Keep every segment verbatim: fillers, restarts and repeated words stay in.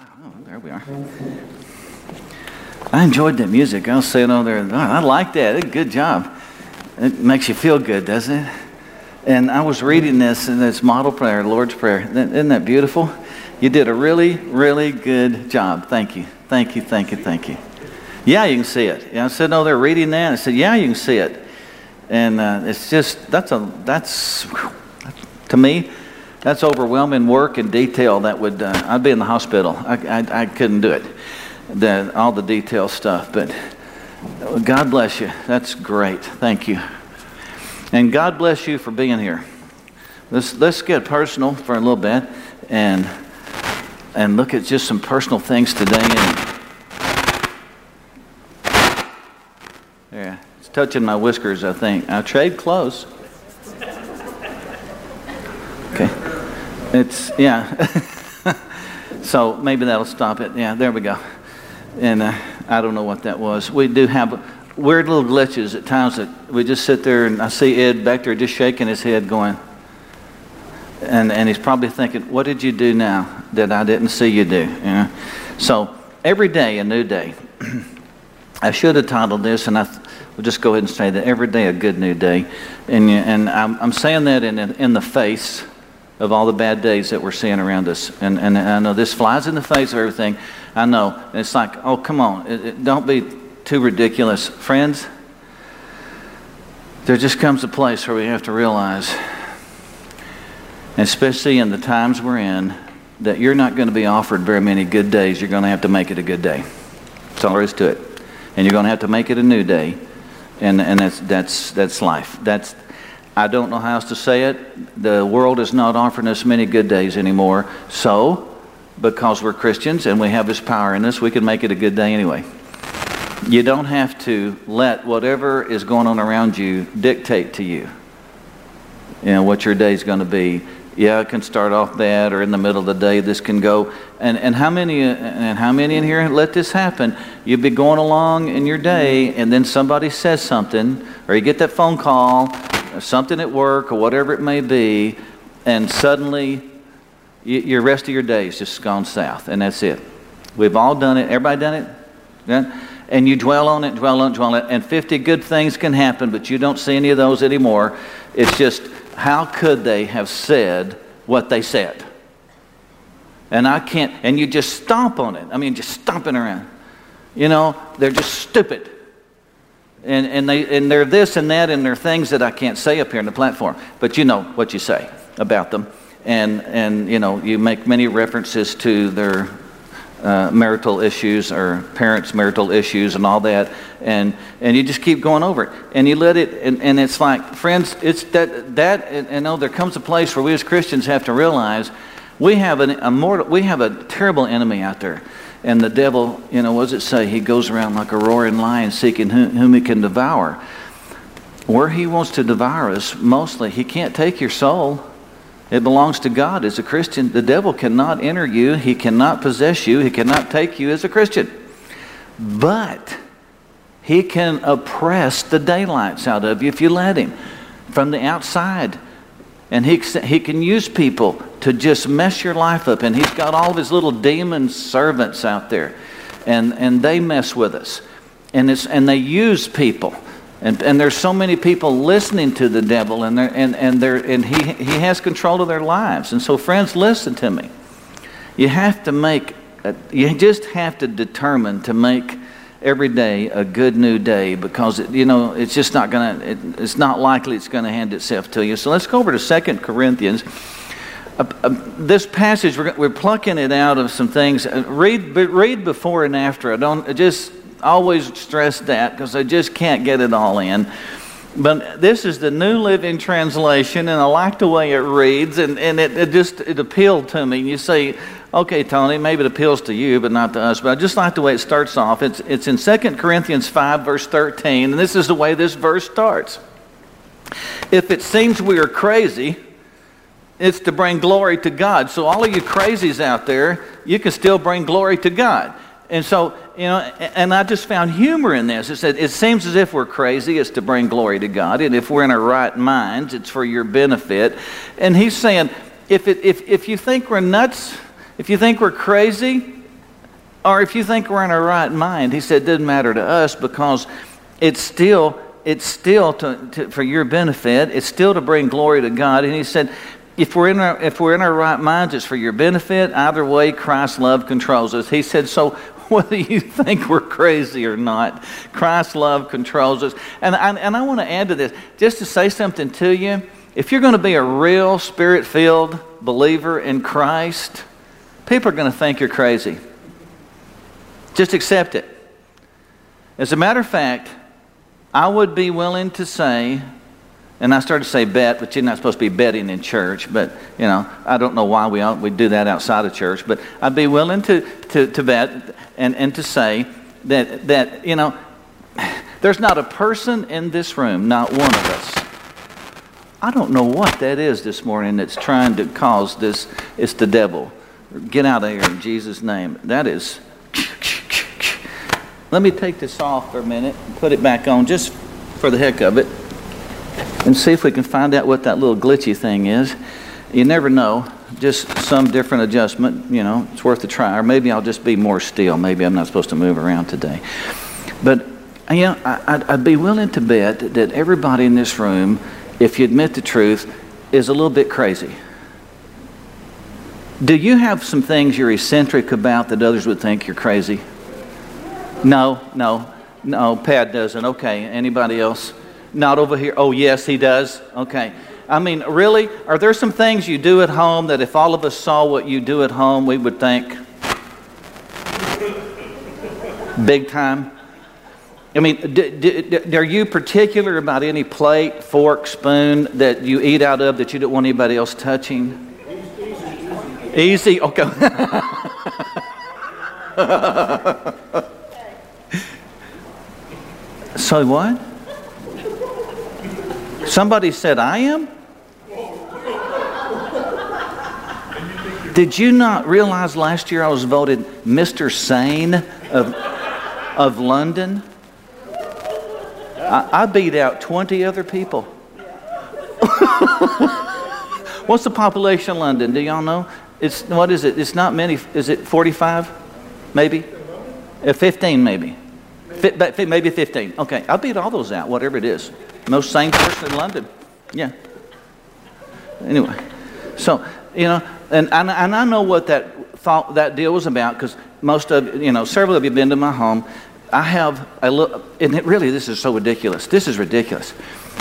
Oh, there we are. I enjoyed that music. I was saying over there, oh, I like that. Good job. It makes you feel good, doesn't it? And I was reading this in this model prayer, Lord's Prayer. Isn't that beautiful? You did a really, really good job. Thank you. Thank you, thank you, thank you. Yeah, you can see it. Yeah, I said, no, they're reading that. I said, yeah, you can see it. And uh, it's just, that's, a that's, to me, that's overwhelming work and detail that would, uh, I'd be in the hospital. I, I, I couldn't do it, the, all the detail stuff. But God bless you. That's great. Thank you. And God bless you for being here. Let's, let's get personal for a little bit and, and look at just some personal things today. And, yeah, it's touching my whiskers, I think. I trade clothes. Okay. It's, yeah. So maybe that'll stop it. Yeah, there we go. And uh, I don't know what that was. We do have weird little glitches at times that we just sit there and I see Ed back there just shaking his head going, and, and he's probably thinking, what did you do now that I didn't see you do? You know? So every day a new day. I should have titled this, and I th- will just go ahead and say that every day a good new day. And, and I'm, I'm saying that in, in the face of all the bad days that we're seeing around us. And, and I know this flies in the face of everything. I know. And it's like, oh, come on. It, it, don't be too ridiculous. Friends, there just comes a place where we have to realize, especially in the times we're in, that you're not going to be offered very many good days. You're going to have to make it a good day. That's all there is to it. And you're going to have to make it a new day. And and that's that's that's life. That's I don't know how else to say it. The world is not offering us many good days anymore. So, because we're Christians and we have His power in us, we can make it a good day anyway. You don't have to let whatever is going on around you dictate to you, you know, what your day is going to be. Yeah, it can start off bad, or in the middle of the day, this can go. And and how many and how many in here let this happen? You'll be going along in your day, and then somebody says something, or you get that phone call, or something at work, or whatever it may be, and suddenly you, your rest of your day is just gone south, and that's it. We've all done it. Everybody done it? Yeah? And you dwell on it, dwell on it, dwell on it, and fifty good things can happen, but you don't see any of those anymore. It's just, how could they have said what they said? And I can't, and you just stomp on it. I mean, just stomping around. You know, they're just stupid. And and they and they're this and that, and they're things that I can't say up here on the platform. But you know what you say about them. And, and you know, you make many references to their uh, marital issues or parents' marital issues and all that. And and you just keep going over it. And you let it, and, and it's like, friends, it's that, that and, and oh, there comes a place where we as Christians have to realize we have an, a mortal, we have a terrible enemy out there. And the devil, you know, what does it say? He goes around like a roaring lion seeking whom, whom he can devour. Where he wants to devour us, mostly, he can't take your soul. It belongs to God as a Christian. The devil cannot enter you. He cannot possess you. He cannot take you as a Christian. But he can oppress the daylights out of you if you let him from the outside. And he, he can use people to just mess your life up. And he's got all of his little demon servants out there. And and they mess with us. And it's and they use people. And and there's so many people listening to the devil. And they're, and, and, they're, and he, he has control of their lives. And so, friends, listen to me. You have to make, a, you just have to determine to make every day a good new day, because it, you know it's just not gonna it, it's not likely it's going to hand itself to you. So let's go over to Second Corinthians. Uh, uh, this passage, we're, we're plucking it out of some things. Uh, read read before and after. I don't I just always stress that because I just can't get it all in. But this is the New Living Translation, and I like the way it reads, and, and it, it just it appealed to me. And you say, okay, Tony, maybe it appeals to you, but not to us. But I just like the way it starts off. It's it's in Second Corinthians five, verse thirteen, and this is the way this verse starts. If it seems we are crazy, it's to bring glory to God. So all of you crazies out there, you can still bring glory to God. And so, you know, and I just found humor in this. It said, it seems as if we're crazy, it's to bring glory to God. And if we're in our right minds, it's for your benefit. And he's saying, if it, if if you think we're nuts, if you think we're crazy, Or if you think we're in our right mind, he said, it doesn't matter to us because it's still, it's still to, to, for your benefit. It's still to bring glory to God. And he said, if we're in our, if we're in our right minds, it's for your benefit. Either way, Christ's love controls us. He said, so whether you think we're crazy or not, Christ's love controls us. And I, and I want to add to this, just to say something to you. If you're going to be a real Spirit-filled believer in Christ, people are going to think you're crazy. Just accept it. As a matter of fact, I would be willing to say, and I started to say bet, but you're not supposed to be betting in church, but, you know, I don't know why we we do that outside of church, but I'd be willing to, to, to bet and, and to say that, that, you know, there's not a person in this room, not one of us. I don't know what that is this morning that's trying to cause this. It's the devil. Get out of here in Jesus' name. That is... Let me take this off for a minute and put it back on just for the heck of it and see if we can find out what that little glitchy thing is. You never know. Just some different adjustment, you know, it's worth a try. Or maybe I'll just be more still. Maybe I'm not supposed to move around today. But, you know, I, I'd be willing to bet that everybody in this room, if you admit the truth, is a little bit crazy. Do you have some things you're eccentric about that others would think you're crazy? No, no, no, Pat doesn't. Okay, anybody else? Not over here. Oh, yes, he does. Okay. I mean, really? Are there some things you do at home that if all of us saw what you do at home, we would think big time? I mean, d- d- d- are you particular about any plate, fork, spoon that you eat out of that you don't want anybody else touching? Easy? Easy? Okay. So what? Somebody said I am? Did you not realize last year I was voted Mister Sane of, of London? I, I beat out twenty other people. What's the population of London? Do y'all know? It's, what is it? It's not many. Is it forty-five? Maybe? Uh, fifteen maybe. Maybe fifteen. Okay, I beat all those out, whatever it is. Most sane person in London. Yeah. Anyway, so, you know, and, and, and I know what that thought, that deal was about because most of, you know, several of you have been to my home. I have a little, and it really, this is so ridiculous. This is ridiculous.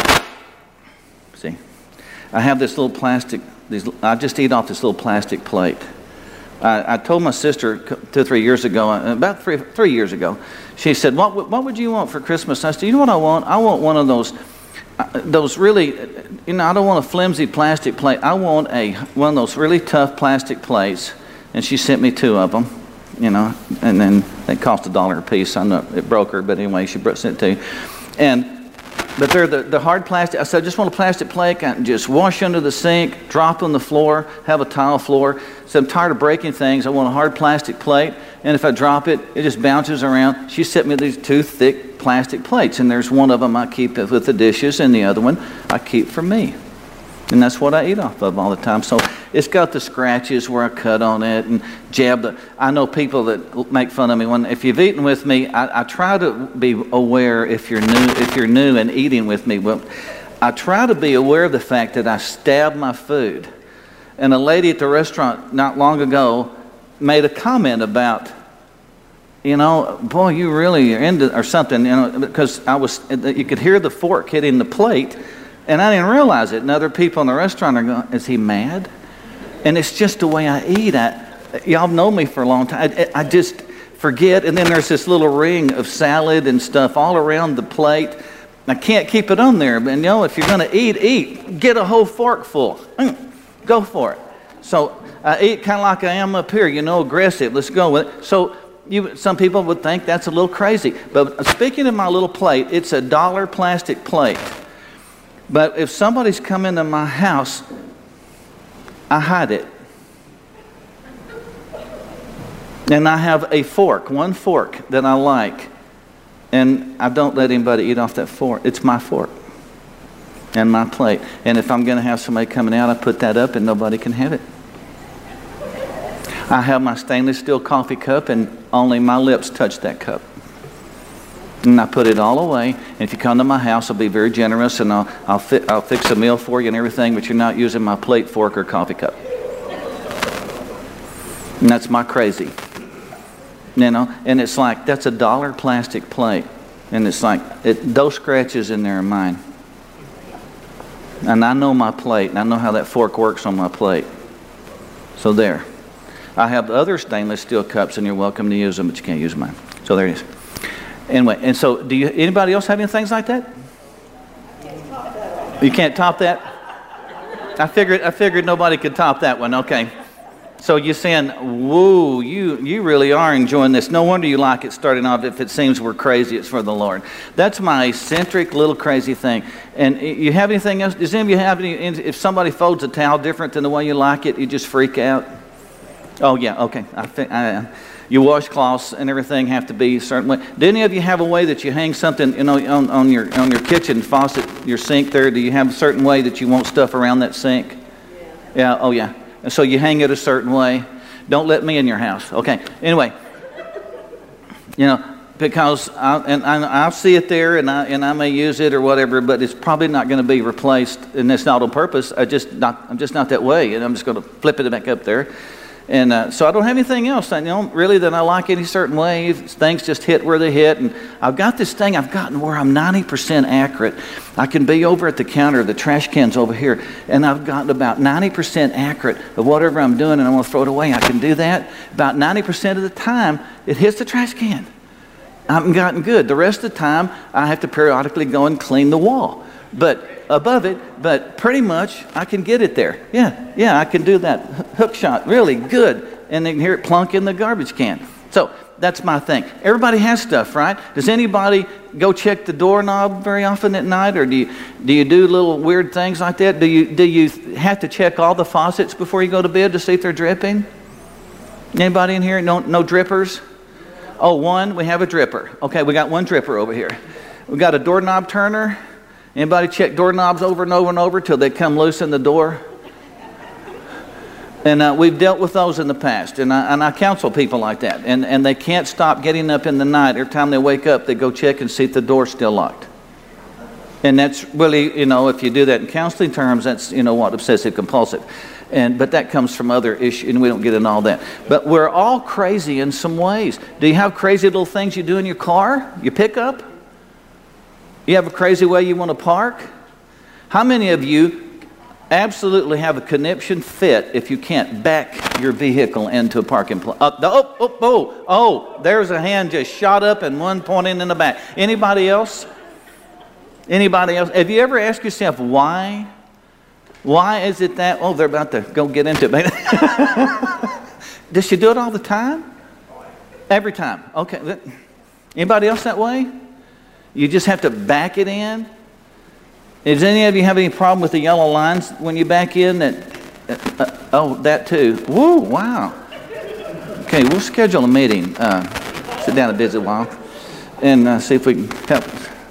See, I have this little plastic, these, I just eat off this little plastic plate. I, I told my sister two or three years ago, about three, three years ago, she said, what, what would you want for Christmas? I said, you know what I want? I want one of those, uh, those really, you know, I don't want a flimsy plastic plate. I want a one of those really tough plastic plates. And she sent me two of them, you know, and then they cost a dollar a piece. I know it broke her, but anyway, she sent it to. And But they're the, the hard plastic. I said, I just want a plastic plate. I can just wash under the sink, drop on the floor, have a tile floor. So I'm tired of breaking things. I want a hard plastic plate. And if I drop it, it just bounces around. She sent me these two thick plastic plates. And there's one of them I keep with the dishes, and the other one I keep for me. And that's what I eat off of all the time. So it's got the scratches where I cut on it and jab the... I know people that make fun of me. When if you've eaten with me, I, I try to be aware if you're new if you're new and eating with me. Well, I try to be aware of the fact that I stab my food. And a lady at the restaurant not long ago made a comment about, you know, boy, you really are into... or something, you know, because I was... you could hear the fork hitting the plate. And I didn't realize it. And other people in the restaurant are going, is he mad? And it's just the way I eat. I, y'all know me for a long time. I, I just forget. And then there's this little ring of salad and stuff all around the plate. I can't keep it on there. But, you know, if you're going to eat, eat. Get a whole fork full. Mm, go for it. So I eat kind of like I am up here, you know, aggressive. Let's go with it. So you, some people would think that's a little crazy. But speaking of my little plate, it's a dollar plastic plate. But if somebody's come into my house, I hide it. And I have a fork, one fork that I like. And I don't let anybody eat off that fork. It's my fork and my plate. And if I'm going to have somebody coming out, I put that up and nobody can have it. I have my stainless steel coffee cup, and only my lips touch that cup. And I put it all away. And if you come to my house, I'll be very generous, and I'll I'll, fi- I'll fix a meal for you and everything. But you're not using my plate, fork, or coffee cup. And that's my crazy. You know, and it's like that's a dollar plastic plate, and it's like it, those scratches in there are mine. And I know my plate, and I know how that fork works on my plate. So there. I have other stainless steel cups, and you're welcome to use them, but you can't use mine. So there it is. Anyway, and so do you? Anybody else have any things like that? You can't top that? I figured. I figured nobody could top that one. Okay. So you're saying, whoa, you you really are enjoying this. No wonder you like it starting off. If it seems we're crazy, it's for the Lord. That's my eccentric little crazy thing. And you have anything else? Does any of you have any, if somebody folds a towel different than the way you like it, you just freak out? Oh, yeah, okay. I think I, your washcloths and everything have to be a certain way. Do any of you have a way that you hang something, you know, on, on your on your kitchen faucet, your sink there? Do you have a certain way that you want stuff around that sink? Yeah, yeah oh, yeah. And so you hang it a certain way. Don't let me in your house. Okay. Anyway, you know, because I, and I, I'll see it there, and I and I may use it or whatever, but it's probably not going to be replaced, and it's not on purpose. I just not I'm just not that way, and I'm just going to flip it back up there. And uh, so I don't have anything else, I, you know, really that I like any certain way. Things just hit where they hit. And I've got this thing I've gotten where I'm ninety percent accurate. I can be over at the counter, the trash can's over here, and I've gotten about ninety percent accurate of whatever I'm doing, and I want to throw it away. I can do that. About ninety percent of the time, it hits the trash can. I haven't gotten good. The rest of the time, I have to periodically go and clean the wall. But above it, but pretty much I can get it there. Yeah, yeah, I can do that hook shot really good, and then hear it plunk in the garbage can. So that's my thing. Everybody has stuff, right? Does anybody go check the doorknob very often at night, or do you do you do little weird things like that? Do you do you have to check all the faucets before you go to bed to see if they're dripping? Anybody in here? No, no drippers? Oh, one. We have a dripper. Okay, we got one dripper over here. We got a doorknob turner. Anybody check doorknobs over and over and over till they come loose in the door? And uh, we've dealt with those in the past, and I, and I counsel people like that. And, and they can't stop getting up in the night. Every time they wake up, they go check and see if the door's still locked. And that's really, you know, if you do that in counseling terms, that's, you know, what, obsessive compulsive. And but that comes from other issues, and we don't get into all that. But we're all crazy in some ways. Do you have crazy little things you do in your car, your pickup? You have a crazy way you want to park? How many of you absolutely have a conniption fit if you can't back your vehicle into a parking place? Uh, oh, oh, oh, oh, there's a hand just shot up and one pointing in the back. Anybody else? Anybody else? Have you ever asked yourself why? Why is it that? Oh, they're about to go get into it. Does she do it all the time? Every time. Okay. Anybody else that way? You just have to back it in? Does any of you have any problem with the yellow lines when you back in? That, uh, oh, that too. Woo, wow. Okay, we'll schedule a meeting. Uh, sit down and visit a while and uh, see if we can help.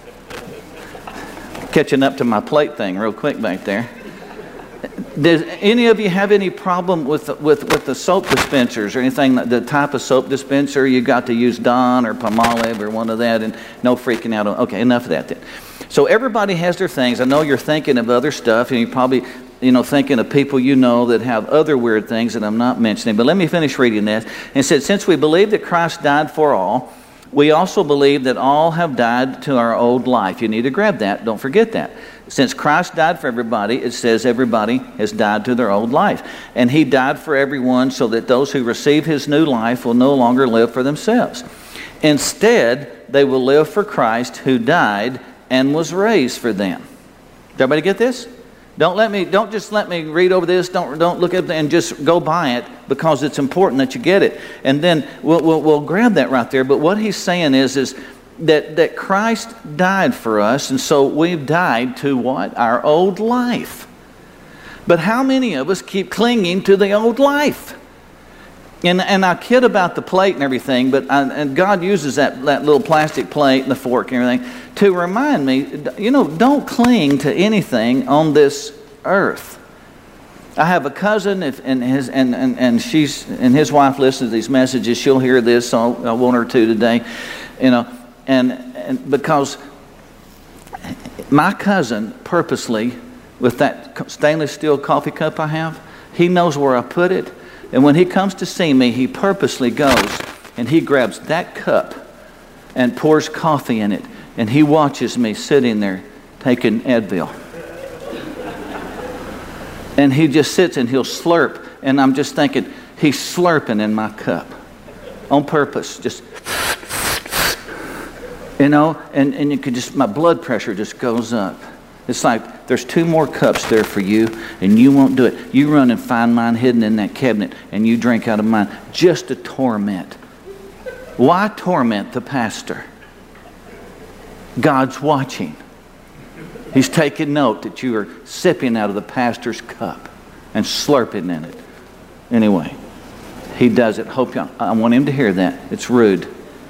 Catching up to my plate thing real quick back there. Does any of you have any problem with with with the soap dispensers or anything, the type of soap dispenser? You got to use Dawn or Palmolive or one of that, and no freaking out. Okay, enough of that then. So everybody has their things. I know you're thinking of other stuff, and you're probably, you know, thinking of people you know that have other weird things that I'm not mentioning. But let me finish reading this. And it said, since we believe that Christ died for all, we also believe that all have died to our old life. You need to grab that. Don't forget that. Since Christ died for everybody, it says everybody has died to their old life. And he died for everyone so that those who receive his new life will no longer live for themselves. Instead, they will live for Christ who died and was raised for them. Did everybody get this? Don't let me, don't just let me read over this. Don't, don't look at it and just go by it, because it's important that you get it. And then we'll, we'll, we'll grab that right there. But what he's saying is, is that, that Christ died for us, and so we've died to what? Our old life. But how many of us keep clinging to the old life? And, and I kid about the plate and everything, but I, and God uses that, that little plastic plate and the fork and everything to remind me, you know, don't cling to anything on this earth. I have a cousin, if, and his and, and, and she's and his wife listens to these messages. She'll hear this, so I want her to today, you know, and and because my cousin purposely, with that stainless steel coffee cup I have, he knows where I put it, and when he comes to see me, he purposely goes and he grabs that cup and pours coffee in it, and he watches me sitting there taking Advil. And he just sits and he'll slurp. And I'm just thinking, he's slurping in my cup. On purpose. Just, you know, and, and you could just, my blood pressure just goes up. It's like, there's two more cups there for you, and you won't do it. You run and find mine hidden in that cabinet, and you drink out of mine just to torment. Why torment the pastor? God's watching. He's taking note that you are sipping out of the pastor's cup and slurping in it. Anyway, he does it. Hope y'all, I want him to hear that. It's rude.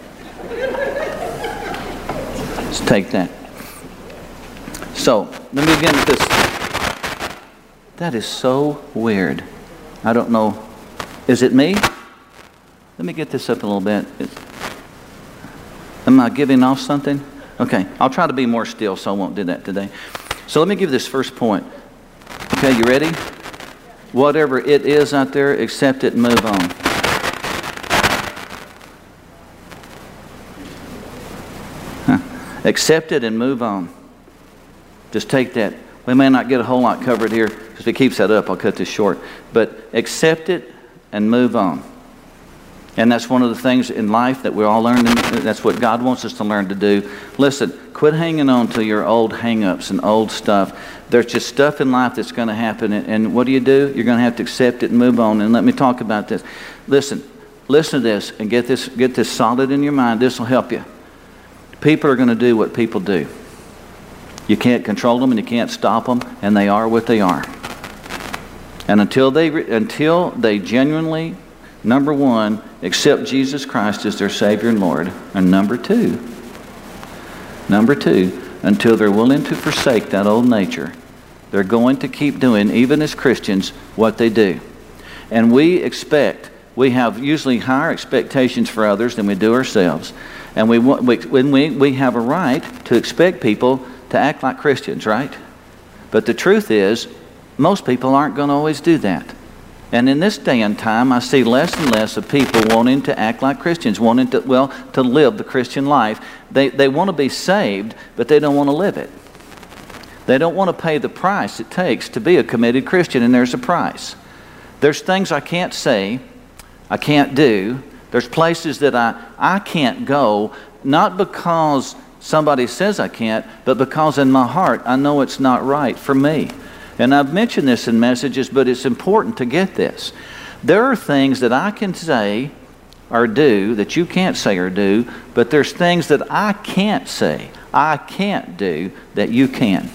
Let's take that. So, let me begin with this. That is so weird. I don't know. Is it me? Let me get this up a little bit. It's, am I giving off something? Okay, I'll try to be more still, so I won't do that today. So let me give this first point. Okay, you ready? Whatever it is out there, accept it and move on. Huh. Accept it and move on. Just take that. We may not get a whole lot covered here, because if it keeps that up, I'll cut this short. But accept it and move on. And that's one of the things in life that we're all learning. That's what God wants us to learn to do. Listen, quit hanging on to your old hang-ups and old stuff. There's just stuff in life that's going to happen. And what do you do? You're going to have to accept it and move on. And let me talk about this. Listen, listen to this and get this, get this solid in your mind. This will help you. People are going to do what people do. You can't control them and you can't stop them. And they are what they are. And until they, until they genuinely... Number one, accept Jesus Christ as their Savior and Lord. And number two, number two, until they're willing to forsake that old nature, they're going to keep doing, even as Christians, what they do. And we expect, we have usually higher expectations for others than we do ourselves. And we, we, when we, we have a right to expect people to act like Christians, right? But the truth is, most people aren't going to always do that. And in this day and time, I see less and less of people wanting to act like Christians, wanting to, well, to live the Christian life. They, they want to be saved, but they don't want to live it. They don't want to pay the price it takes to be a committed Christian, and there's a price. There's things I can't say, I can't do. There's places that I, I can't go, not because somebody says I can't, but because in my heart I know it's not right for me. And I've mentioned this in messages, but it's important to get this. There are things that I can say or do that you can't say or do, but there's things that I can't say, I can't do that you can.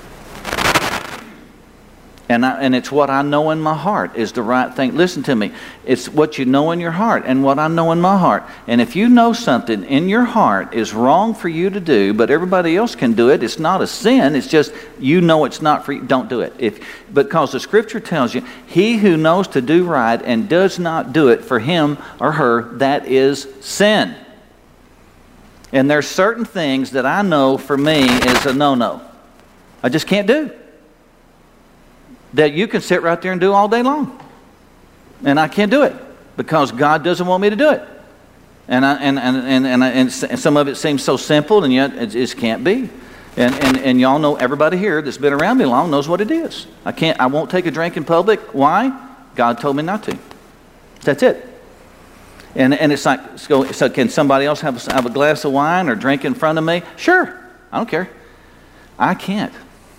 And, I, and it's what I know in my heart is the right thing. Listen to me. It's what you know in your heart and what I know in my heart. And if you know something in your heart is wrong for you to do, but everybody else can do it, it's not a sin. It's just you know it's not for you. Don't do it. If, because the Scripture tells you, he who knows to do right and does not do it, for him or her, that is sin. And there's certain things that I know for me is a no-no. I just can't do. That you can sit right there and do all day long. And I can't do it because God doesn't want me to do it. And I, and, and, and, and, I, and some of it seems so simple, and yet it just can't be. And, and, and y'all know, everybody here that's been around me long knows what it is. I can't, I won't take a drink in public. Why? God told me not to. That's it. And, and it's like, so, so can somebody else have a, have a glass of wine or drink in front of me? Sure. I don't care. I can't.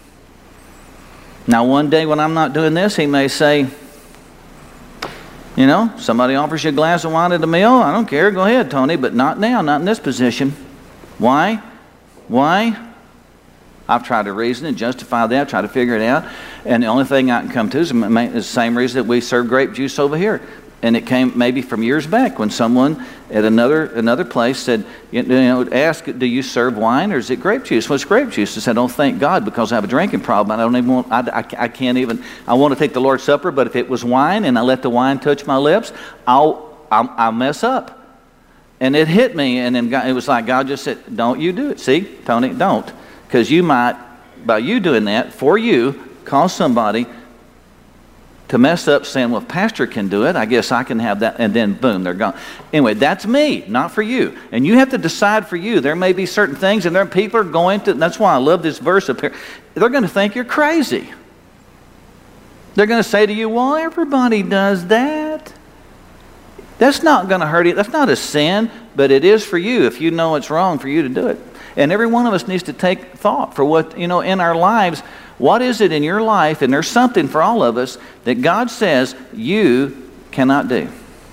Now, one day when I'm not doing this, he may say, you know, somebody offers you a glass of wine at a meal. I don't care. Go ahead, Tony, but not now, not in this position. Why? Why? I've tried to reason and justify that, try to figure it out. And the only thing I can come to is the same reason that we serve grape juice over here. And it came maybe from years back when someone at another another place said, you know, ask, do you serve wine or is it grape juice? Well, it's grape juice. I said, oh, thank God, because I have a drinking problem. I don't even want, I, I, I can't even, I want to take the Lord's Supper, but if it was wine and I let the wine touch my lips, I'll, I'll, I'll mess up. And it hit me, and then God, it was like God just said, don't you do it. See, Tony, don't. Because you might, by you doing that, for you, cause somebody to mess up saying, well, if pastor can do it, I guess I can have that, and then boom, they're gone. Anyway, that's me, not for you. And you have to decide for you. There may be certain things, and there are people are going to, that's why I love this verse up here. They're going to think you're crazy. They're going to say to you, well, everybody does that. That's not going to hurt you. That's not a sin, but it is for you if you know it's wrong for you to do it. And every one of us needs to take thought for what, you know, in our lives. What is it in your life, and there's something for all of us, that God says you cannot do?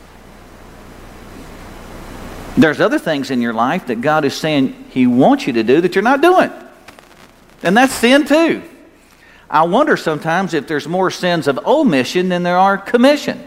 There's other things in your life that God is saying He wants you to do that you're not doing. And that's sin too. I wonder sometimes if there's more sins of omission than there are commission.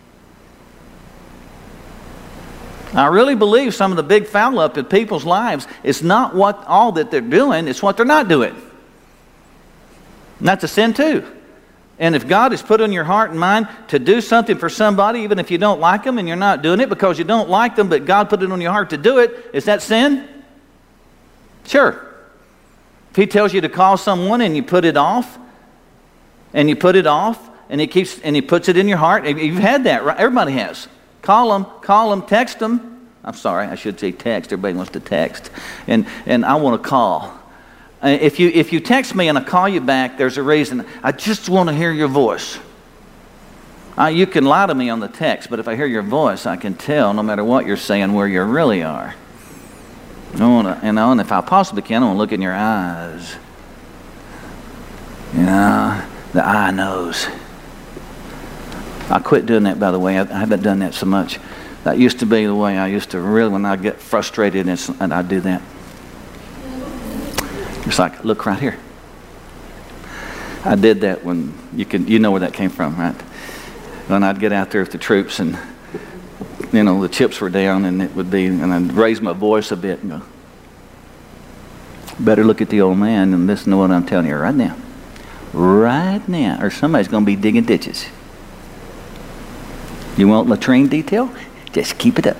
I really believe some of the big foul up in people's lives is not what all that they're doing, it's what they're not doing. And that's a sin too. And if God has put on your heart and mind to do something for somebody, even if you don't like them and you're not doing it because you don't like them, but God put it on your heart to do it, is that sin? Sure. If He tells you to call someone and you put it off, and you put it off, and He keeps and He puts it in your heart, you've had that, right? Everybody has. Call them, call them, text them. I'm sorry, I should say text. Everybody wants to text, and and I want to call. If you if you text me and I call you back, there's a reason. I just want to hear your voice. Uh, you can lie to me on the text, but if I hear your voice, I can tell, no matter what you're saying, where you really are. I want to, you know, and if I possibly can, I want to look in your eyes. You know, the eye knows. I quit doing that, by the way. I, I haven't done that so much. That used to be the way I used to really, when I get frustrated, and, and I do that. It's like, look right here. I did that when, you can, you know where that came from, right? When I'd get out there with the troops and, you know, the chips were down and it would be, and I'd raise my voice a bit and go, better look at the old man and listen to what I'm telling you right now. Right now, or somebody's going to be digging ditches. You want latrine detail? Just keep it up.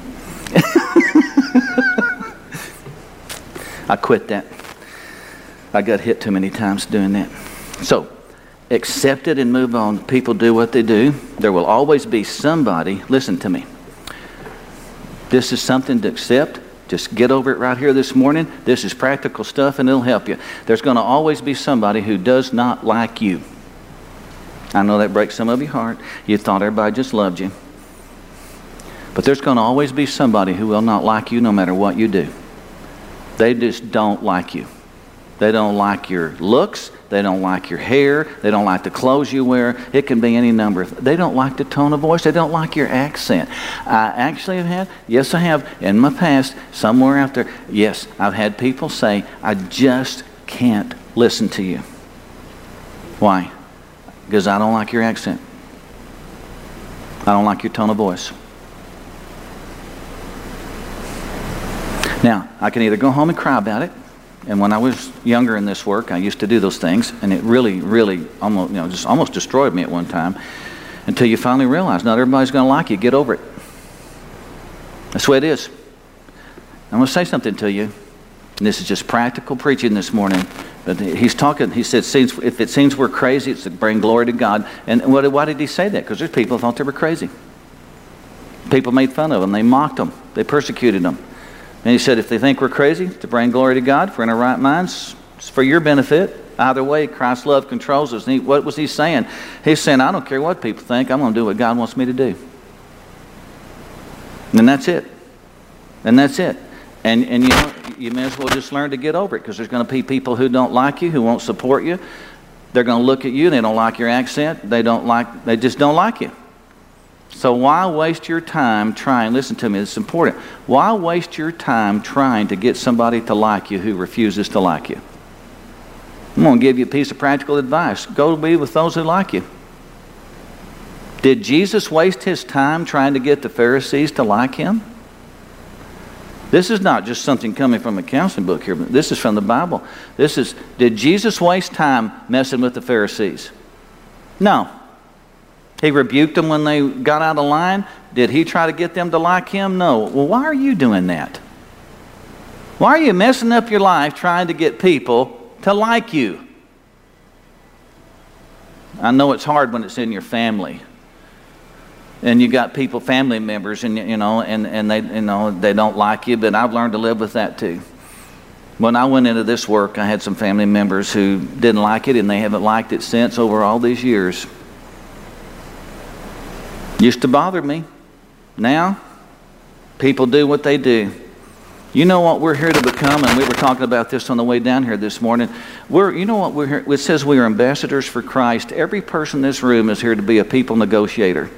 I quit that. I got hit too many times doing that. So, accept it and move on. People do what they do. There will always be somebody. Listen to me. This is something to accept. Just get over it right here this morning. This is practical stuff and it'll help you. There's going to always be somebody who does not like you. I know that breaks some of your heart. You thought everybody just loved you. But there's going to always be somebody who will not like you no matter what you do. They just don't like you. They don't like your looks. They don't like your hair. They don't like the clothes you wear. It can be any number of, they don't like the tone of voice. They don't like your accent. I actually have had, yes I have, in my past, somewhere out there, yes, I've had people say, I just can't listen to you. Why? Because I don't like your accent. I don't like your tone of voice. Now, I can either go home and cry about it, and when I was younger in this work, I used to do those things, and it really, really almost, you know, just almost destroyed me at one time, until you finally realize not everybody's going to like you. Get over it. That's the way it is. I'm going to say something to you, and this is just practical preaching this morning. But he's talking. He said, "If it seems we're crazy, it's to bring glory to God." And what, why did he say that? Because there's people who thought they were crazy. People made fun of them. They mocked them. They persecuted them. And he said, if they think we're crazy, to bring glory to God, if we're in our right minds, it's for your benefit. Either way, Christ's love controls us. And he, what was he saying? He's saying, I don't care what people think. I'm going to do what God wants me to do. And that's it. And that's it. And, and you know, you may as well just learn to get over it, because there's going to be people who don't like you, who won't support you. They're going to look at you. They don't like your accent. They don't like, they just don't like you. So why waste your time trying, listen to me, it's important. Why waste your time trying to get somebody to like you who refuses to like you? I'm going to give you a piece of practical advice. Go be with those who like you. Did Jesus waste his time trying to get the Pharisees to like him? This is not just something coming from a counseling book here, but this is from the Bible. This is, did Jesus waste time messing with the Pharisees? No. He rebuked them when they got out of line. Did he try to get them to like him? No. Well, why are you doing that? Why are you messing up your life trying to get people to like you? I know it's hard when it's in your family. And you got people, family members, and you know, and, and they you know they don't like you, but I've learned to live with that too. When I went into this work, I had some family members who didn't like it, and they haven't liked it since over all these years. Used to bother me. Now, people do what they do. You know what we're here to become, and we were talking about this on the way down here this morning. We're, you know what we're here, it says we are ambassadors for Christ. Every person in this room is here to be a people negotiator.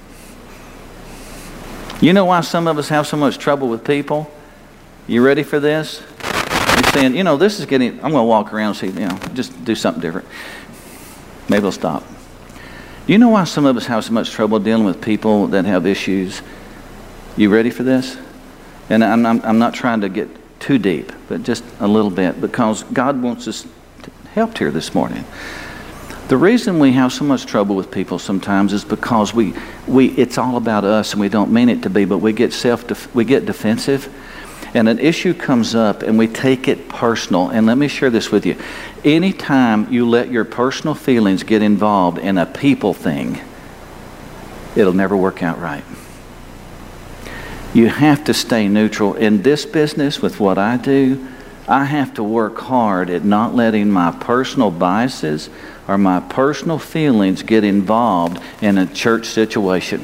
You know why some of us have so much trouble with people? You ready for this? You're saying, you know, this is getting, I'm going to walk around and see, you know, just do something different. Maybe I'll stop. You know why some of us have so much trouble dealing with people that have issues? You ready for this? And I'm, I'm, I'm not trying to get too deep, but just a little bit, because God wants us to help here this morning. The reason we have so much trouble with people sometimes is because we, we it's all about us, and we don't mean it to be, but we get self we get defensive, and an issue comes up and we take it personal. And let me share this with you. Anytime you let your personal feelings get involved in a people thing, it'll never work out right. You have to stay neutral. In this business, with what I do, I have to work hard at not letting my personal biases or my personal feelings get involved in a church situation.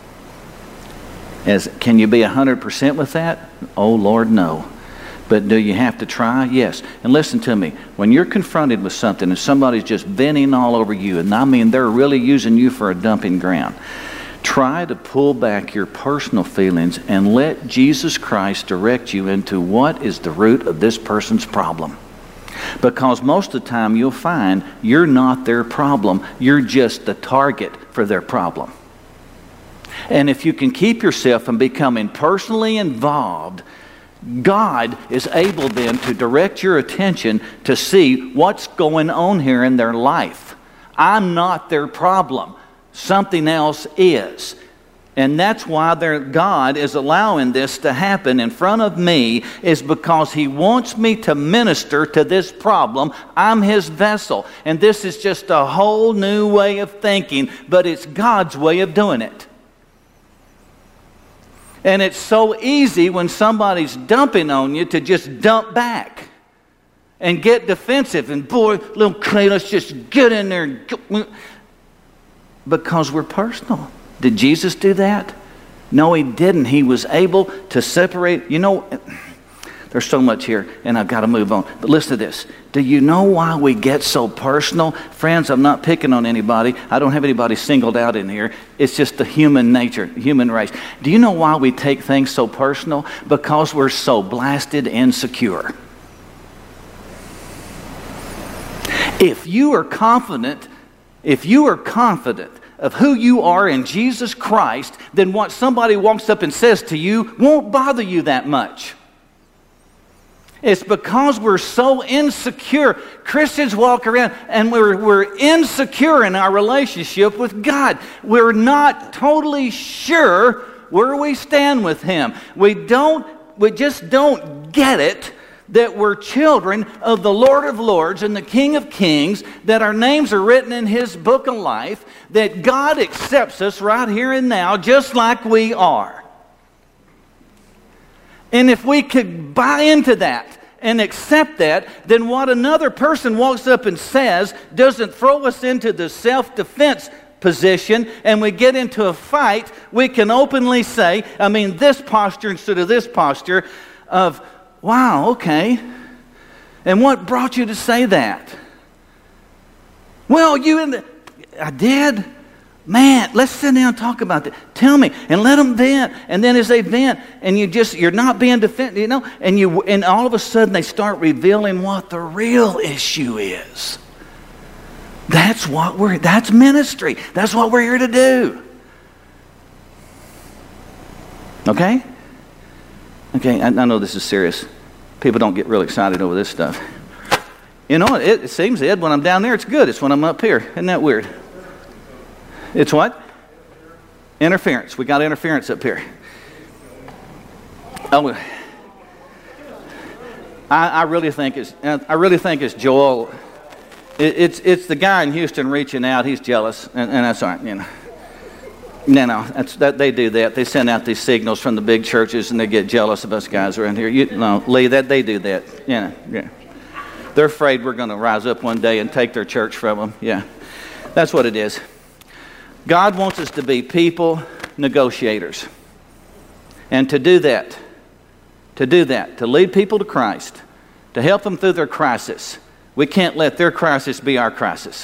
As, can you be one hundred percent with that? Oh, Lord, no. But do you have to try? Yes. And listen to me. When you're confronted with something and somebody's just venting all over you, and I mean they're really using you for a dumping ground, try to pull back your personal feelings and let Jesus Christ direct you into what is the root of this person's problem. Because most of the time you'll find you're not their problem. You're just the target for their problem. And if you can keep yourself from becoming personally involved, God is able then to direct your attention to see what's going on here in their life. I'm not their problem. Something else is. And that's why God is allowing this to happen in front of me, is because He wants me to minister to this problem. I'm His vessel. And this is just a whole new way of thinking, but it's God's way of doing it. And it's so easy when somebody's dumping on you to just dump back and get defensive. And boy, little Clay, let's just get in there. And go. Because we're personal. Did Jesus do that? No, He didn't. He was able to separate. You know, there's so much here, and I've got to move on. But listen to this. Do you know why we get so personal? Friends, I'm not picking on anybody. I don't have anybody singled out in here. It's just the human nature, human race. Do you know why we take things so personal? Because we're so blasted insecure. If you are confident, if you are confident of who you are in Jesus Christ, then what somebody walks up and says to you won't bother you that much. It's because we're so insecure. Christians walk around and we're, we're insecure in our relationship with God. We're not totally sure where we stand with Him. We don't, we just don't get it that we're children of the Lord of Lords and the King of Kings, that our names are written in His book of life, that God accepts us right here and now just like we are. And if we could buy into that and accept that, then what another person walks up and says doesn't throw us into the self-defense position and we get into a fight. We can openly say, I mean, this posture instead of this posture of, wow, okay. And what brought you to say that? Well, you and the, I did. Man, let's sit down and talk about that. Tell me, and let them vent. And then as they vent, and you just, you're not being defended, you know, and you, and all of a sudden they start revealing what the real issue is. That's what we're, that's ministry. That's what we're here to do. Okay? Okay, I, I know this is serious. People don't get real excited over this stuff. You know, it, it seems, Ed, when I'm down there, it's good. It's when I'm up here. Isn't that weird? It's what? Interference. We got interference up here. Oh, I, I really think it's. I really think it's Joel. It, it's it's the guy in Houston reaching out. He's jealous, and, and that's all right. You know. No, no, that's, that, they do that. They send out these signals from the big churches, and they get jealous of us guys around here. You know, Lee, that they do that. Yeah, yeah. They're afraid we're going to rise up one day and take their church from them. Yeah, that's what it is. God wants us to be people negotiators, and to do that, to do that, to lead people to Christ, to help them through their crisis. We can't let their crisis be our crisis.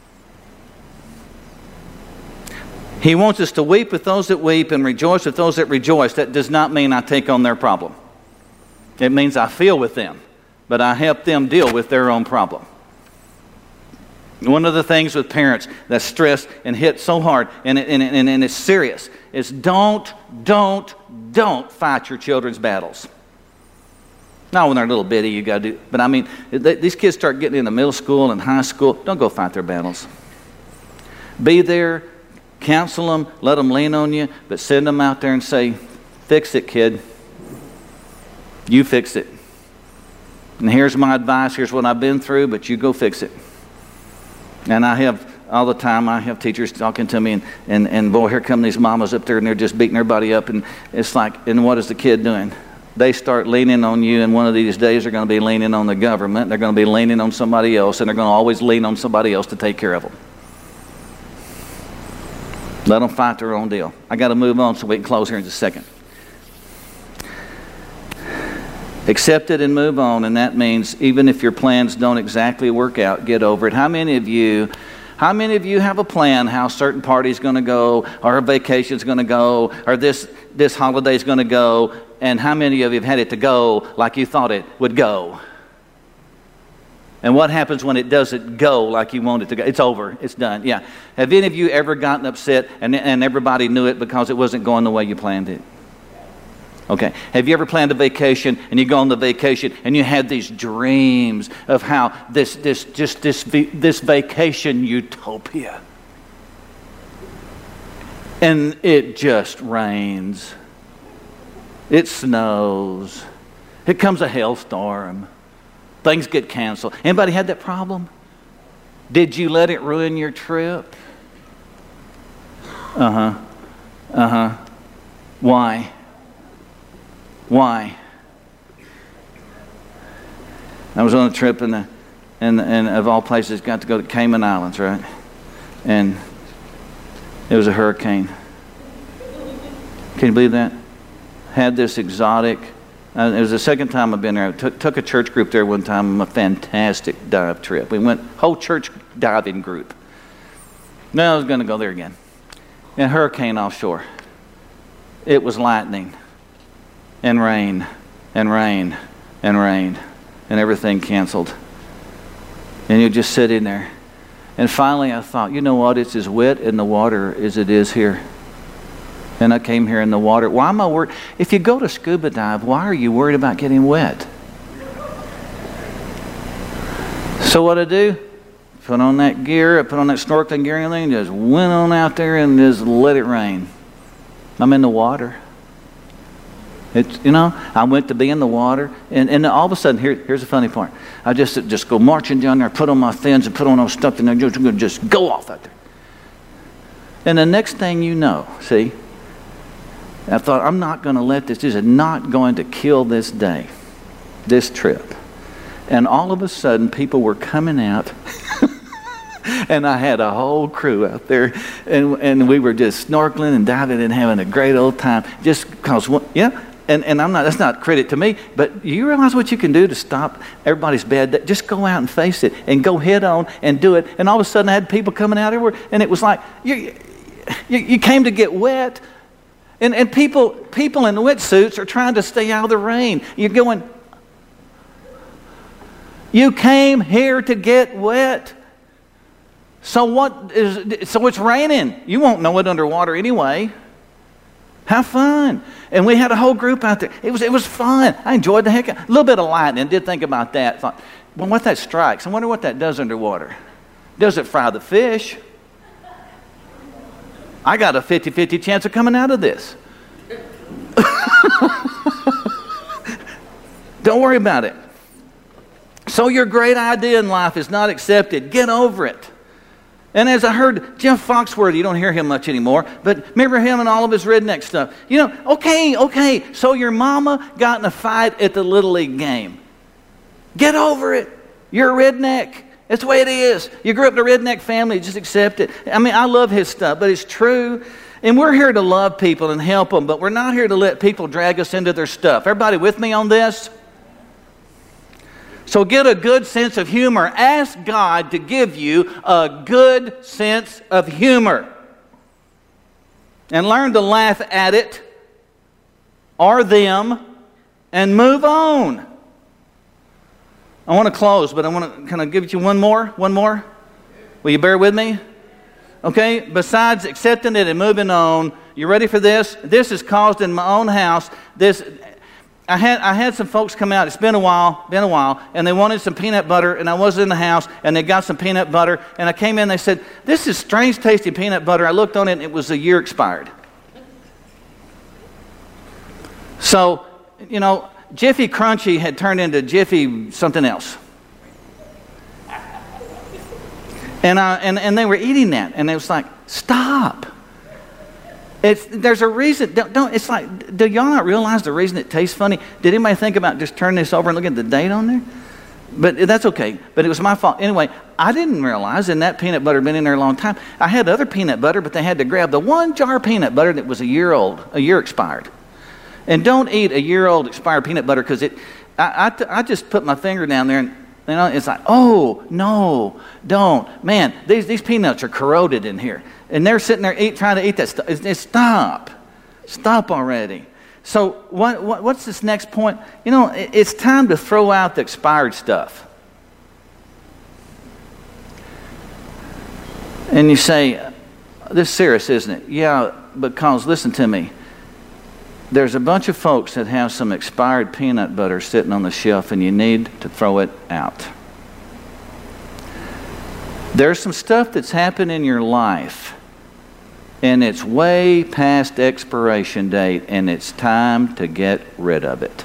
He wants us to weep with those that weep and rejoice with those that rejoice. That does not mean I take on their problem. It means I feel with them, but I help them deal with their own problem. One of the things with parents that's stressed and hit so hard, and, it, and, and, and it's serious, is don't, don't, don't fight your children's battles. Now, when they're little bitty, you got to do, but I mean, they, these kids start getting into middle school and high school, don't go fight their battles. Be there. Counsel them, let them lean on you, but send them out there and say, fix it, kid. You fix it. And here's my advice, here's what I've been through, but you go fix it. And I have, all the time, I have teachers talking to me, and, and, and boy, here come these mamas up there, and they're just beating everybody up, and it's like, and what is the kid doing? They start leaning on you, and one of these days they're going to be leaning on the government, they're going to be leaning on somebody else, and they're going to always lean on somebody else to take care of them. Let them fight their own deal. I got to move on so we can close here in just a second. Accept it and move on, and that means even if your plans don't exactly work out, get over it. How many of you, how many of you have a plan how a certain party's going to go, or a vacation's going to go, or this this holiday's going to go, and how many of you have had it to go like you thought it would go? And what happens when it doesn't go like you want it to go? It's over. It's done. Yeah. Have any of you ever gotten upset and, and everybody knew it because it wasn't going the way you planned it? Okay. Have you ever planned a vacation and you go on the vacation and you had these dreams of how this, this, just this, this vacation utopia, and it just rains, it snows, it comes a hailstorm. Things get canceled. Anybody had that problem? Did you let it ruin your trip? Uh-huh. Uh-huh. Why? Why? I was on a trip and, and, and of all places got to go to Cayman Islands, right? And it was a hurricane. Can you believe that? Had this exotic... Uh, it was the second time I've been there. I took, took a church group there one time on a fantastic dive trip. We went, whole church diving group. Now I was going to go there again. And hurricane offshore. It was lightning and rain and rain and rain and everything canceled. And you just sit in there. And finally I thought, you know what? It's as wet in the water as it is here. And I came here in the water. Why am I worried? If you go to scuba dive, why are you worried about getting wet? So what I do? Put on that gear, I put on that snorkeling gear and everything, just went on out there and just let it rain. I'm in the water. It's, you know, I went to be in the water, and, and all of a sudden, here, here's the funny part. I just just go marching down there, put on my fins and put on those stuff, and I'm just going to just go off out there. And the next thing you know, see, I thought, I'm not going to let this, this is not going to kill this day, this trip. And all of a sudden, people were coming out, and I had a whole crew out there, and and we were just snorkeling and diving and having a great old time, just because, yeah, and, and I'm not, that's not credit to me, but you realize what you can do to stop everybody's bad day? Just go out and face it, and go head on and do it, and all of a sudden, I had people coming out everywhere, and it was like, you, you, you came to get wet. And and people people in wetsuits are trying to stay out of the rain. You're going, you came here to get wet. So what is so it's raining. You won't know it underwater anyway. Have fun. And we had a whole group out there. It was it was fun. I enjoyed the heck out. A little bit of lightning. Did think about that. Thought, well, what that strikes. I wonder what that does underwater. Does it fry the fish? I got a fifty-fifty chance of coming out of this. Don't worry about it. So your great idea in life is not accepted. Get over it. And as I heard Jeff Foxworthy, you don't hear him much anymore, but remember him and all of his redneck stuff. You know, okay, okay, so your mama got in a fight at the Little League game. Get over it. You're a redneck. That's the way it is. You grew up in a redneck family, just accept it. I mean, I love his stuff, but it's true. And we're here to love people and help them, but we're not here to let people drag us into their stuff. Everybody with me on this? So get a good sense of humor. Ask God to give you a good sense of humor. And learn to laugh at it or them and move on. I want to close, but I want to kind of give you one more. One more. Will you bear with me? Okay, besides accepting it and moving on, you ready for this? This is caused in my own house. This... I had I had some folks come out. It's been a while, been a while, and they wanted some peanut butter, and I was in the house, and they got some peanut butter, and I came in, and they said, "This is strange tasting peanut butter." I looked on it, and it was a year expired. So, you know, Jiffy Crunchy had turned into Jiffy something else. And I and, and they were eating that, and it was like, stop. It's, there's a reason. Don't, don't. It's like, do y'all not realize the reason it tastes funny? Did anybody think about just turning this over and looking at the date on there? But that's okay. But it was my fault. Anyway, I didn't realize, and that peanut butter had been in there a long time. I had other peanut butter, but they had to grab the one jar of peanut butter that was a year old, a year expired. And don't eat a year-old expired peanut butter because it. I, I, I just put my finger down there and, you know, it's like, oh, no, don't. Man, these, these peanuts are corroded in here. And they're sitting there eat, trying to eat that stuff. It's, it's, stop. Stop already. So what, what, what's this next point? You know, it, it's time to throw out the expired stuff. And you say, this is serious, isn't it? Yeah, because listen to me. There's a bunch of folks that have some expired peanut butter sitting on the shelf, and you need to throw it out. There's some stuff that's happened in your life, and it's way past expiration date, and it's time to get rid of it.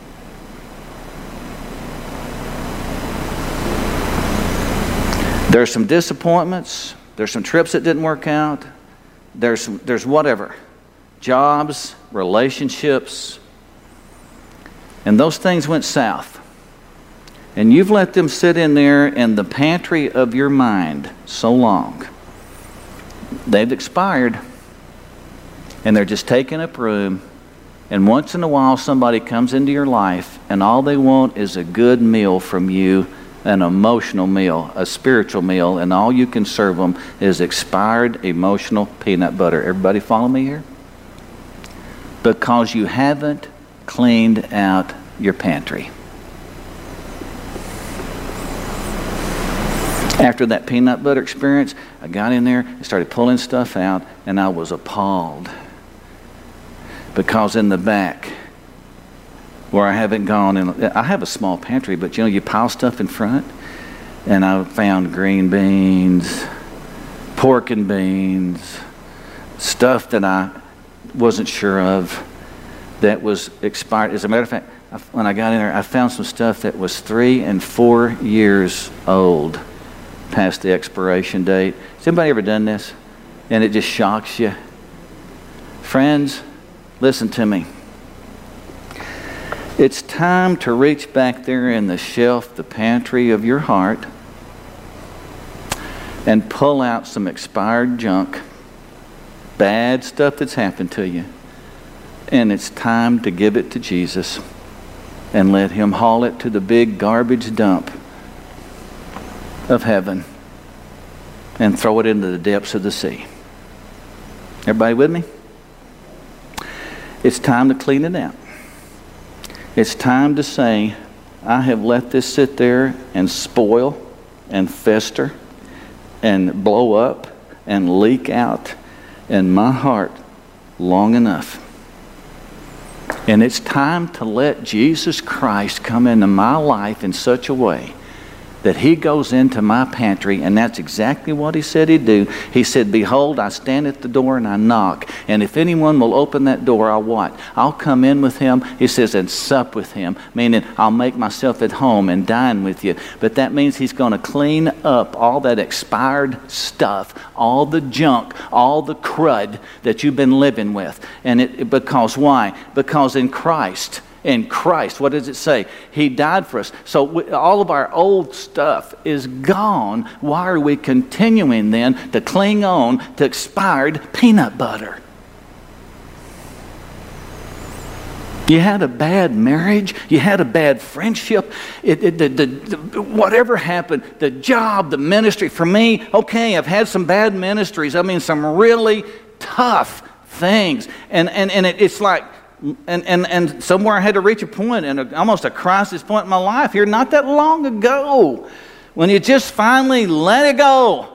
There's some disappointments. There's some trips that didn't work out. There's some, there's whatever. Jobs, relationships, and those things went south. And you've let them sit in there in the pantry of your mind so long. They've expired, and they're just taking up room. And once in a while, somebody comes into your life, and all they want is a good meal from you, an emotional meal, a spiritual meal, and all you can serve them is expired emotional peanut butter. Everybody follow me here? Because you haven't cleaned out your pantry. After that peanut butter experience, I got in there and started pulling stuff out, and I was appalled. Because in the back, where I haven't gone in, I have a small pantry, but you know, you pile stuff in front, and I found green beans, pork and beans, stuff that I wasn't sure of that was expired. As a matter of fact, when I got in there, I found some stuff that was three and four years old past the expiration date. Has anybody ever done this? And it just shocks you. Friends, listen to me. It's time to reach back there in the shelf, the pantry of your heart, and pull out some expired junk, bad stuff that's happened to you, and it's time to give it to Jesus and let Him haul it to the big garbage dump of heaven and throw it into the depths of the sea. Everybody with me? It's time to clean it out. It's time to say, I have let this sit there and spoil and fester and blow up and leak out in my heart long enough. And it's time to let Jesus Christ come into my life in such a way that he goes into my pantry, and that's exactly what he said he'd do. He said, behold, I stand at the door and I knock. And if anyone will open that door, I'll what? I'll come in with him, he says, and sup with him. Meaning, I'll make myself at home and dine with you. But that means he's going to clean up all that expired stuff, all the junk, all the crud that you've been living with. And it because why? Because in Christ, In Christ, what does it say? He died for us. So we, all of our old stuff is gone. Why are we continuing then to cling on to expired peanut butter? You had a bad marriage. You had a bad friendship. It, it, the, the, the, whatever happened, the job, the ministry. For me, okay, I've had some bad ministries. I mean, some really tough things. And, and, and it, it's like, And, and and somewhere I had to reach a point, and a, almost a crisis point in my life here, not that long ago, when you just finally let it go.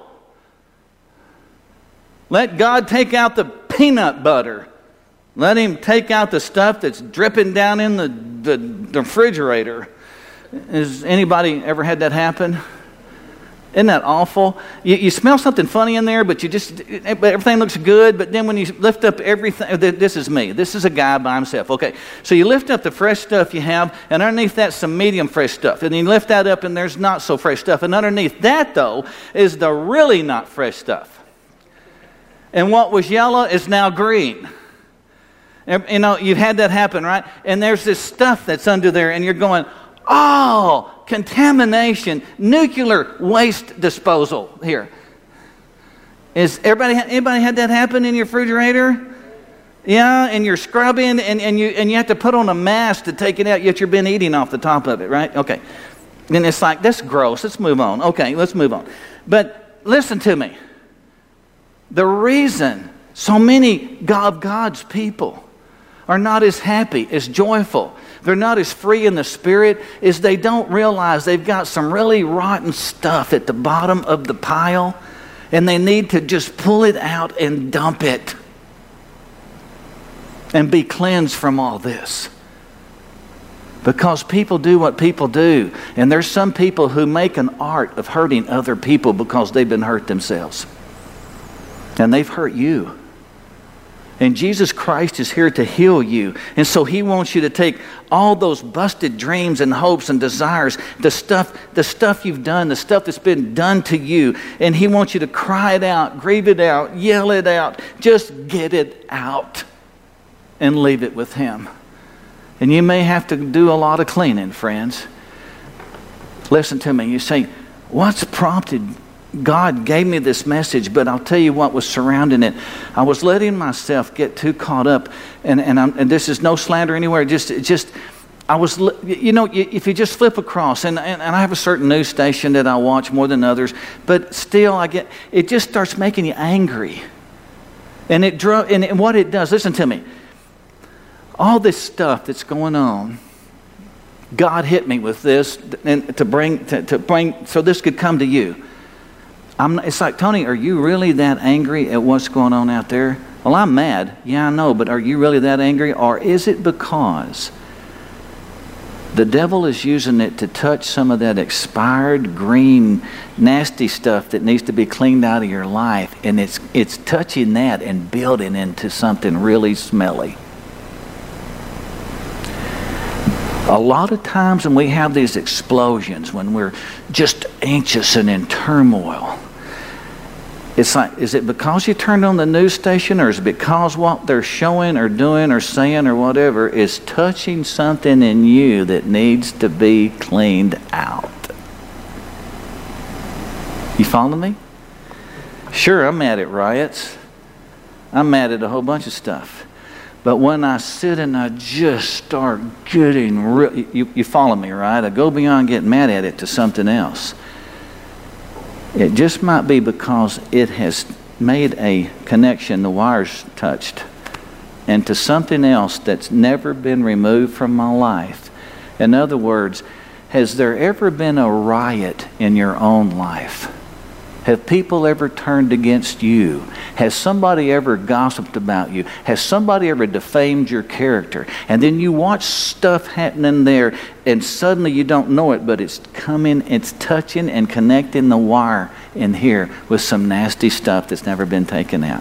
Let God take out the peanut butter. Let him take out the stuff that's dripping down in the, the, the refrigerator. Has anybody ever had that happen? Isn't that awful? You, you smell something funny in there, but you just everything looks good. But then when you lift up everything, this is me. This is a guy by himself. Okay, so you lift up the fresh stuff you have, and underneath that's some medium fresh stuff. And then you lift that up, and there's not so fresh stuff. And underneath that, though, is the really not fresh stuff. And what was yellow is now green. You know, you've had that happen, right? And there's this stuff that's under there, and you're going, oh, contamination, nuclear waste disposal here. Is everybody anybody had that happen in your refrigerator? Yeah, and you're scrubbing, and, and you and you have to put on a mask to take it out, yet you've been eating off the top of it, right? Okay. And it's like, that's gross. Let's move on. Okay, let's move on. But listen to me. The reason so many of God's people are not as happy, as joyful, they're not as free in the spirit, is they don't realize they've got some really rotten stuff at the bottom of the pile, and they need to just pull it out and dump it and be cleansed from all this. Because people do what people do, and there's some people who make an art of hurting other people because they've been hurt themselves. And they've hurt you. And Jesus Christ is here to heal you. And so he wants you to take all those busted dreams and hopes and desires, the stuff, the stuff you've done, the stuff that's been done to you, and he wants you to cry it out, grieve it out, yell it out. Just get it out and leave it with him. And you may have to do a lot of cleaning, friends. Listen to me. You say, what's prompted? God gave me this message, but I'll tell you what was surrounding it. I was letting myself get too caught up, and and, I'm, and this is no slander anywhere. Just just I was, you know, if you just flip across, and, and and I have a certain news station that I watch more than others, but still I get it just starts making you angry, and it drove and, and what it does. Listen to me. All this stuff that's going on, God hit me with this, and to bring to, to bring so this could come to you. I'm, it's like, Tony, are you really that angry at what's going on out there? Well, I'm mad. Yeah, I know, but are you really that angry? Or is it because the devil is using it to touch some of that expired, green, nasty stuff that needs to be cleaned out of your life, and it's it's touching that and building into something really smelly? A lot of times when we have these explosions, when we're just anxious and in turmoil, it's like, is it because you turned on the news station, or is it because what they're showing or doing or saying or whatever is touching something in you that needs to be cleaned out? You follow me? Sure, I'm mad at riots. I'm mad at a whole bunch of stuff. But when I sit and I just start getting real, you, you follow me, right? I go beyond getting mad at it to something else. It just might be because it has made a connection, the wires touched, and to something else that's never been removed from my life. In other words, has there ever been a riot in your own life? Have people ever turned against you? Has somebody ever gossiped about you? Has somebody ever defamed your character? And then you watch stuff happening there, and suddenly you don't know it, but it's coming, it's touching and connecting the wire in here with some nasty stuff that's never been taken out.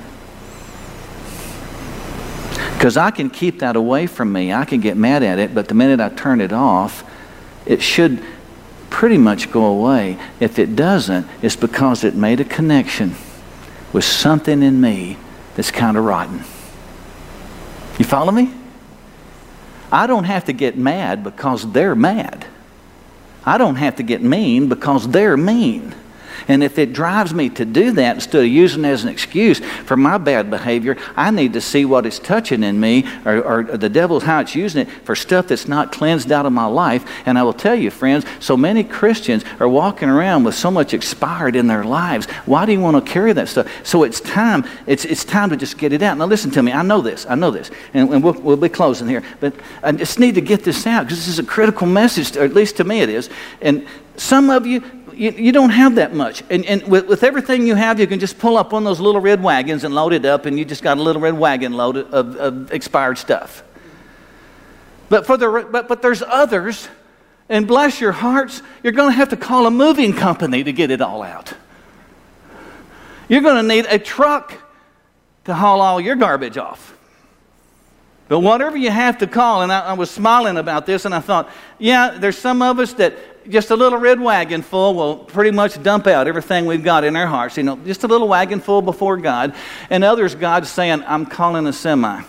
Because I can keep that away from me. I can get mad at it, but the minute I turn it off, it should pretty much go away. If it doesn't, it's because it made a connection with something in me that's kind of rotten. You follow me? I don't have to get mad because they're mad. I don't have to get mean because they're mean. And if it drives me to do that instead of using it as an excuse for my bad behavior, I need to see what it's touching in me, or, or the devil's how it's using it for stuff that's not cleansed out of my life. And I will tell you, friends, so many Christians are walking around with so much expired in their lives. Why do you want to carry that stuff? So it's time, it's it's time to just get it out. Now listen to me, I know this, I know this. And, and we'll, we'll be closing here. But I just need to get this out because this is a critical message, or at least to me it is. And some of you, You, you don't have that much. And, and with, with everything you have, you can just pull up one of those little red wagons and load it up, and you just got a little red wagon load of, of expired stuff. But, for the, but, but there's others, and bless your hearts, you're going to have to call a moving company to get it all out. You're going to need a truck to haul all your garbage off. But whatever you have to call, and I, I was smiling about this, and I thought, yeah, there's some of us that just a little red wagon full will pretty much dump out everything we've got in our hearts. You know, just a little wagon full before God. And others, God's saying, I'm calling a semi.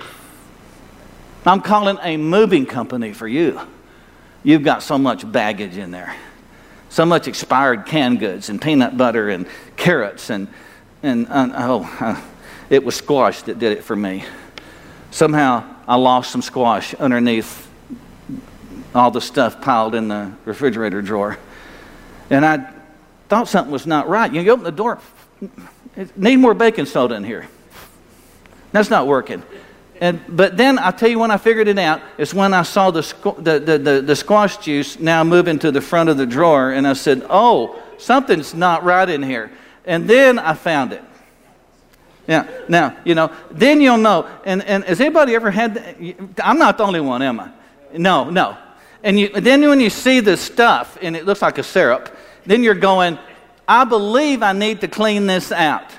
I'm calling a moving company for you. You've got so much baggage in there. So much expired canned goods and peanut butter and carrots. And, and uh, oh, uh, it was squash that did it for me. Somehow I lost some squash underneath all the stuff piled in the refrigerator drawer. And I thought something was not right. You open the door, need more baking soda in here. That's not working. And but then I'll tell you when I figured it out, it's when I saw the, the, the, the, the squash juice now moving to the front of the drawer, and I said, oh, something's not right in here. And then I found it. Yeah. Now, you know, then you'll know. And, and has anybody ever had that? I'm not the only one, am I? No, no. And you, then when you see the stuff, and it looks like a syrup, then you're going, I believe I need to clean this out.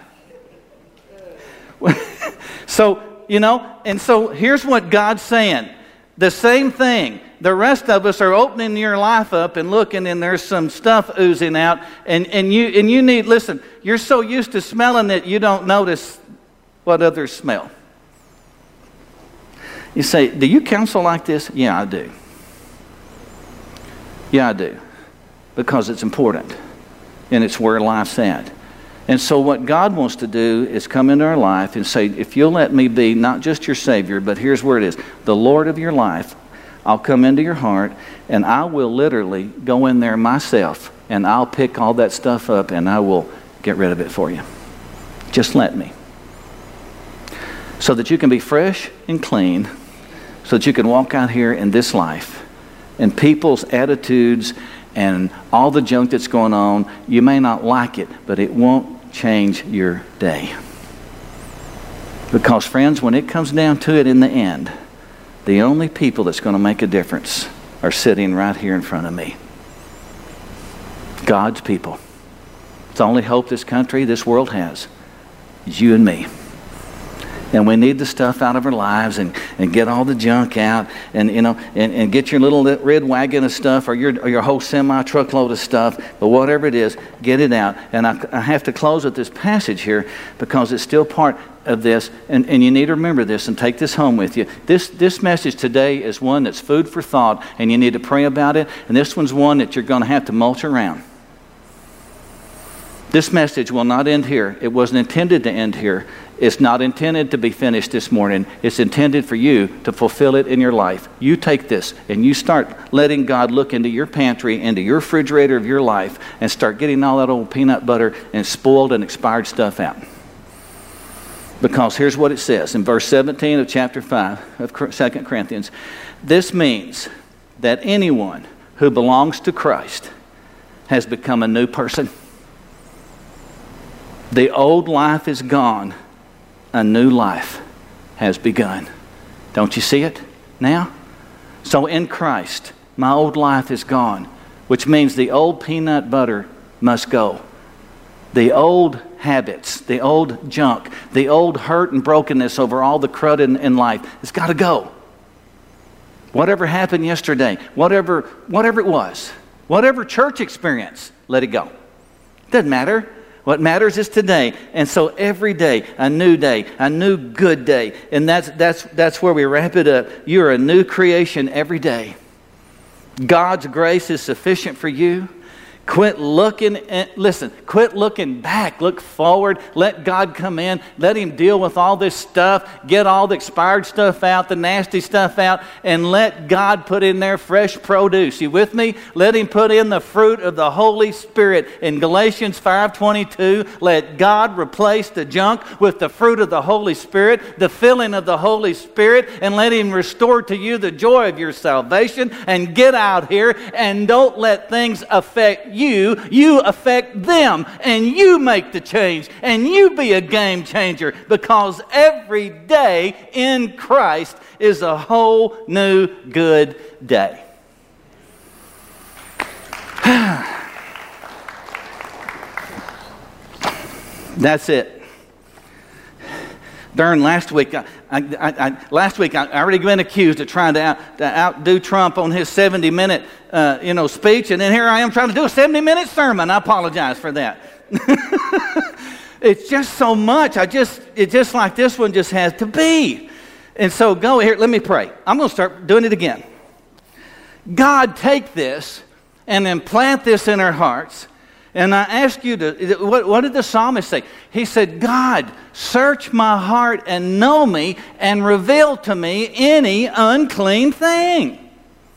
So, you know, and so here's what God's saying. The same thing. The rest of us are opening your life up and looking, and there's some stuff oozing out. And, and, you, and you need, listen, you're so used to smelling it, you don't notice what others smell. You say, do you counsel like this? Yeah, I do. Yeah, I do. Because it's important. And it's where life's at. And so what God wants to do is come into our life and say, if you'll let me be not just your Savior, but here's where it is, the Lord of your life, I'll come into your heart, and I will literally go in there myself, and I'll pick all that stuff up, and I will get rid of it for you. Just let me. So that you can be fresh and clean, so that you can walk out here in this life, and people's attitudes and all the junk that's going on, you may not like it, but it won't change your day. Because, friends, when it comes down to it in the end, the only people that's going to make a difference are sitting right here in front of me. God's people. It's the only hope this country, this world has, is you and me. And we need the stuff out of our lives, and, and get all the junk out, and you know, and, and get your little red wagon of stuff, or your or your whole semi truckload of stuff. But whatever it is, get it out. And I, I have to close with this passage here because it's still part of this, and, and you need to remember this and take this home with you. This this message today is one that's food for thought, and you need to pray about it. And this one's one that you're going to have to mulch around. This message will not end here. It wasn't intended to end here. It's not intended to be finished this morning. It's intended for you to fulfill it in your life. You take this and you start letting God look into your pantry, into your refrigerator of your life, and start getting all that old peanut butter and spoiled and expired stuff out. Because here's what it says in verse seventeen of chapter five of Second Corinthians. This means that anyone who belongs to Christ has become a new person. The old life is gone. A new life has begun. Don't you see it now? So in Christ, my old life is gone, which means the old peanut butter must go. The old habits, the old junk, the old hurt and brokenness over all the crud in, in life, it's got to go. Whatever happened yesterday, whatever, whatever it was, whatever church experience, let it go. Doesn't matter. What matters is today. And so every day, a new day, a new good day. And that's, that's, that's where we wrap it up. You're a new creation every day. God's grace is sufficient for you. Quit looking, at, listen, quit looking back. Look forward. Let God come in. Let Him deal with all this stuff. Get all the expired stuff out, the nasty stuff out, and let God put in there fresh produce. You with me? Let Him put in the fruit of the Holy Spirit. In Galatians five twenty-two, let God replace the junk with the fruit of the Holy Spirit, the filling of the Holy Spirit, and let Him restore to you the joy of your salvation. And get out here and don't let things affect you. You, you affect them, and you make the change, and you be a game changer, because every day in Christ is a whole new good day. That's it. During last week, I, I, I, last week I already been accused of trying to, out, to outdo Trump on his seventy minute, uh, you know, speech, and then here I am trying to do a seventy minute sermon. I apologize for that. It's just so much. I just, it's just like this one just has to be. And so go here. Let me pray. I'm going to start doing it again. God, take this and implant this in our hearts. And I ask you to, what, what did the psalmist say? He said, God, search my heart and know me and reveal to me any unclean thing.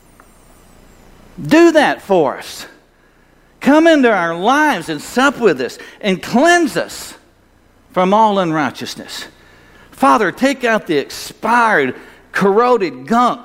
Do that for us. Come into our lives and sup with us and cleanse us from all unrighteousness. Father, take out the expired, corroded gunk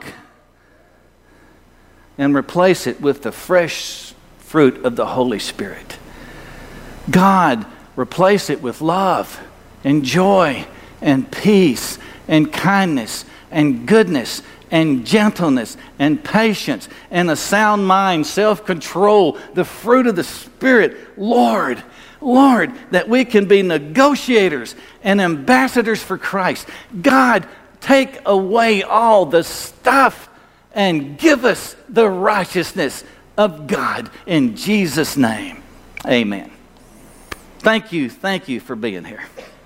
and replace it with the fresh fruit of the Holy Spirit. God, replace it with love and joy and peace and kindness and goodness and gentleness and patience and a sound mind, self-control, the fruit of the Spirit. Lord, Lord, that we can be negotiators and ambassadors for Christ. God, take away all the stuff and give us the righteousness of God in Jesus' name. Amen. Thank you, thank you for being here.